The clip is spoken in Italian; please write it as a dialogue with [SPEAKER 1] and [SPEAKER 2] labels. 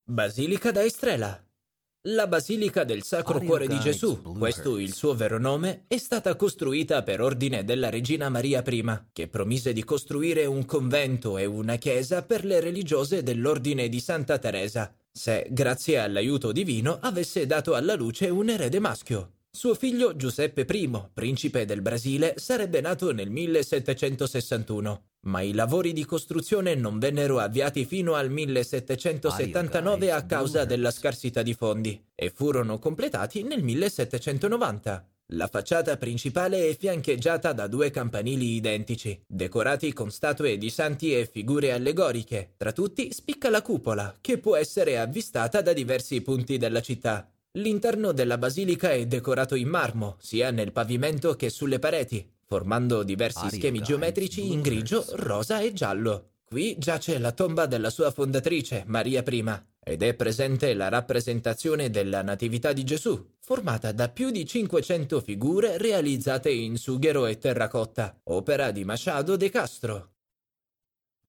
[SPEAKER 1] Basilica da Estrela. La Basilica del Sacro Cuore di Gesù, questo il suo vero nome, è stata costruita per ordine della regina Maria I, che promise di costruire un convento e una chiesa per le religiose dell'ordine di Santa Teresa, se, grazie all'aiuto divino, avesse dato alla luce un erede maschio. Suo figlio Giuseppe I, principe del Brasile, sarebbe nato nel 1761, ma i lavori di costruzione non vennero avviati fino al 1779 a causa della scarsità di fondi e furono completati nel 1790. La facciata principale è fiancheggiata da due campanili identici, decorati con statue di santi e figure allegoriche. Tra tutti spicca la cupola, che può essere avvistata da diversi punti della città. L'interno della basilica è decorato in marmo, sia nel pavimento che sulle pareti, formando diversi schemi geometrici in grigio, rosa e giallo. Qui giace la tomba della sua fondatrice, Maria I, ed è presente la rappresentazione della Natività di Gesù, formata da più di 500 figure realizzate in sughero e terracotta, opera di Machado de Castro.